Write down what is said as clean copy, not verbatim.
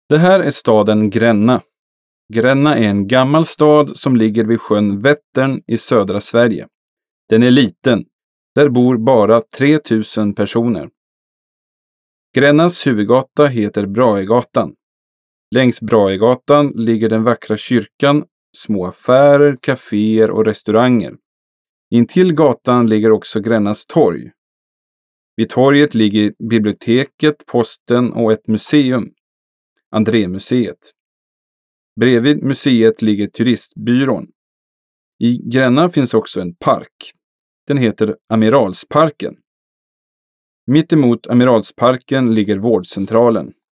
Det här är staden Gränna. Gränna är en gammal stad som ligger vid sjön Vättern i södra Sverige. Den är liten. Där bor bara 3000 personer. Grännas huvudgata heter Braegatan. Längs Braegatan ligger den vackra kyrkan, små affärer, kaféer och restauranger. Intill gatan ligger också Grännas torg. Vid torget ligger biblioteket, posten och ett museum, Andrémuseet. Bredvid museet ligger turistbyrån. I Gränna finns också en park. Den heter Amiralsparken. Mitt emot Amiralsparken ligger vårdcentralen.